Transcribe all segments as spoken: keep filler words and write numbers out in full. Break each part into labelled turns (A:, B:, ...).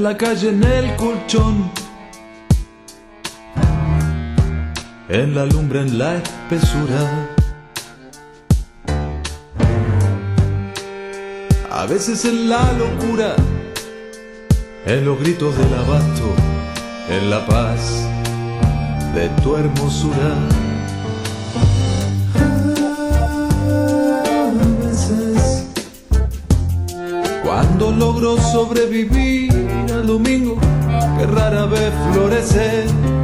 A: la calle, en el colchón, en la lumbre, en la espesura. A veces en la locura, en los gritos del abasto, en la paz de tu hermosura. A veces, cuando logro sobrevivir al domingo que rara vez florece.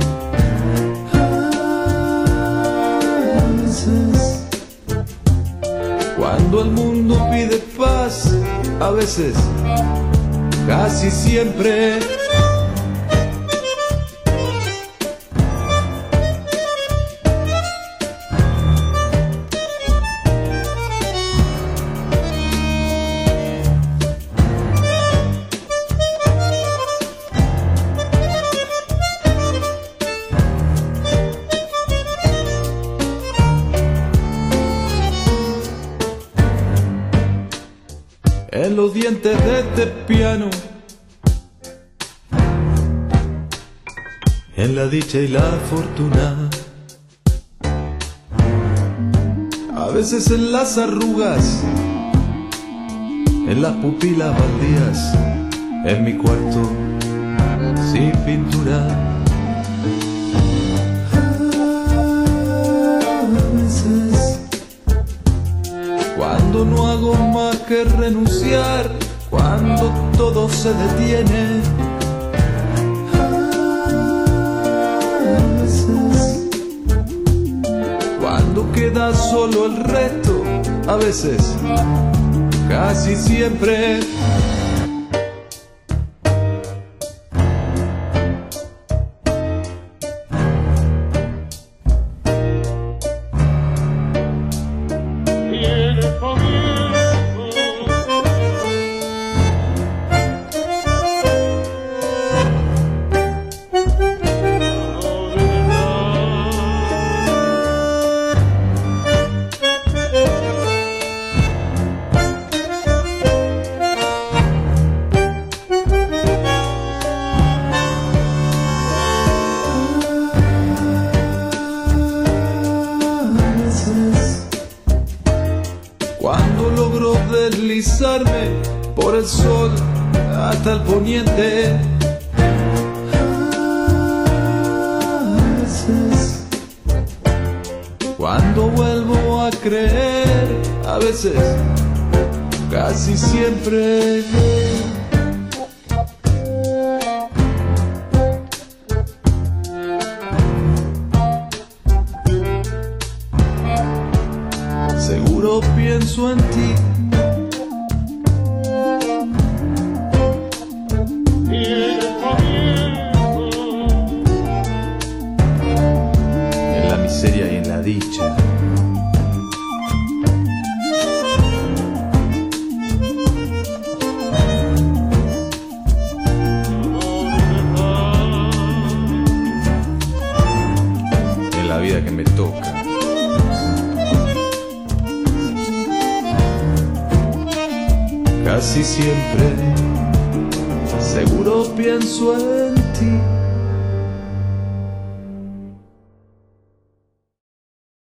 A: A veces, cuando el mundo pide paz, a veces, casi siempre. En los dientes de este piano, en la dicha y la fortuna, a veces en las arrugas, en las pupilas baldías, en mi cuarto sin pintura. A veces, cuando no hago más que renunciar, cuando todo se detiene. A veces, cuando queda solo el resto, a veces, casi siempre. Cuando logro deslizarme por el sol hasta el poniente. A veces, cuando vuelvo a creer, a veces, casi siempre. Seguro pienso en ti, en la miseria y en la dicha. En la vida que me toca. Casi siempre, seguro pienso en ti.